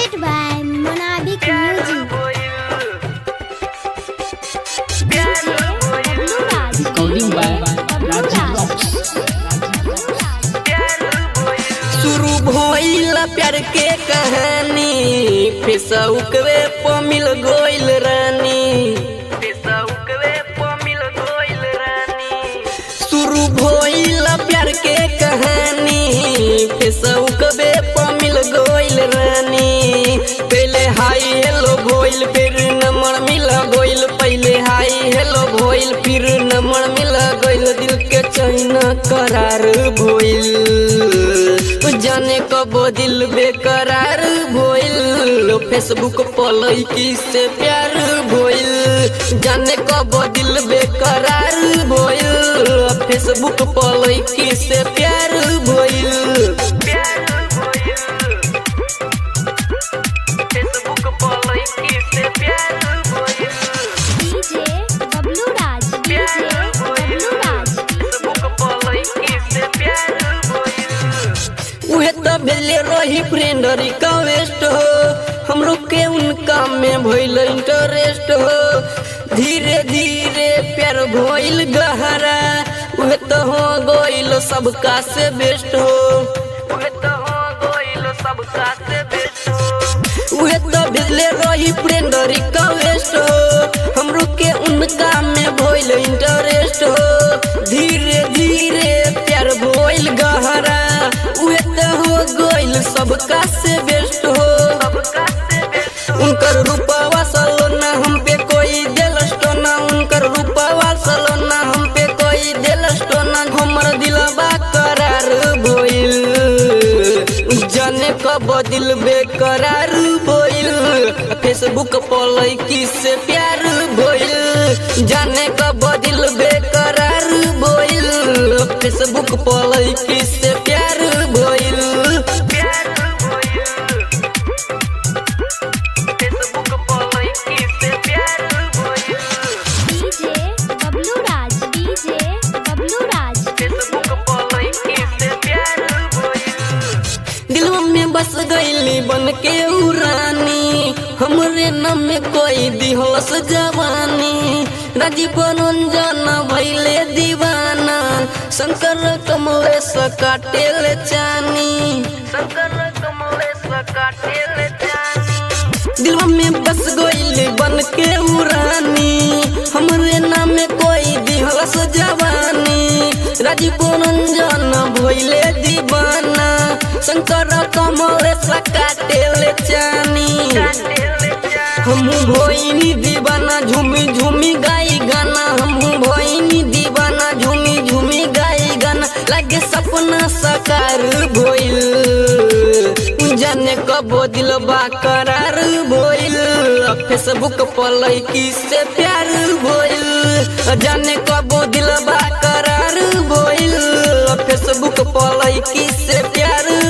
Presented by Monabik Music. Recording by Rajiv Rocks. शुरू भइल प्यार के कहानी, फेसबुकवे पर मिल गइल रानी। शुरू भइल प्यार के कहानी, फेसबुकवे पर मिल गइल रानी। पहले हाय हेलो भइल, फिर नंबर मिल गइल। पहले हाय हेलो भइल, फिर नंबर मिल गइल। दिल के चैन करार भइल, जाने कब दिल बेकरार भइल। फेसबुक पर लड़की से प्यार भइल, जाने कब दिल बेकरार भइल। फेसबुक पर लड़की से प्यार भइल। फेसबुक पर लड़की से प्यार भइल। DJ Bablu Raj. DJ Bablu Raj. Facebook पर लड़की से प्यार भइल। उहे त भेले रही फ्रेंड रिक्वेस्ट हो, हमरो के उनका में भइल इंटरेस्ट हो। धीरे धीरे प्यार भइल गहरा, उहे त हो गइल सबका से बेस्ट हो। उहे त हो गइल सबका से बेस्ट हो। उहे त भेले रही फ्रेंड रिक्वेस्ट हो, हमरो के उनका में भइल इंटरेस्ट हो। धीरे धीरे प्यार भइल गहरा, उहे त हो गइल सबका से बेस्ट हो। उनकर रूपवा सलोना हम पे कोई दिल स्टोना, उनकर रूपवा सलोना हम पे कोई दिल स्टोना। हमर दिलवा करार भइल, जाने कब दिल बेकरार भइल। फेसबुक पर लड़की से प्यार भइल, जाने कब दिल बेकरार भइल। फेसबुक पर लड़की से प्यार भइल। फेसबुक पर लड़की से प्यार भइल। DJ Bablu Raj. DJ Bablu Raj. Facebook पर लड़की से प्यार भइल। दिलवा में बस गइली बन के उ रानी, हमरे नाम में कोई दिहलस जवानी। राजीव रंजन भइले दीवाना, शंकर कमलेश काटेले चानी। शंकर कमलेश काटेले चानी। दिलवा में बस गइली बन के उ रानी, हमरे नाम में कोई दिहलस जवानी। राजीव रंजन भइले दीवाना, शंकर कमलेश काटेले चानी। हम भइनी दीवाना, झूमी झूमी गाई गाना। हम भइनी दीवाना, झूमी झूमी गाई गाना। लागे सपना साकार भइल, जाने कब दिलवा करार भइल। फेसबुक पर लड़की से प्यार भइल, जाने कब दिलवा करार भइल। फेसबुक पर लड़की से प्यार